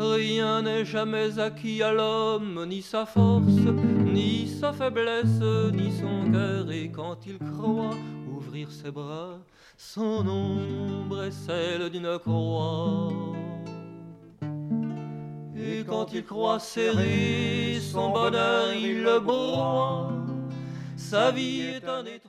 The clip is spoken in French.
Rien n'est jamais acquis à l'homme, ni sa force, ni sa faiblesse, ni son cœur. Et quand il croit ouvrir ses bras, son ombre est celle d'une croix. Et quand il croit serrer son bonheur, il le broie. Sa vie est un étrange.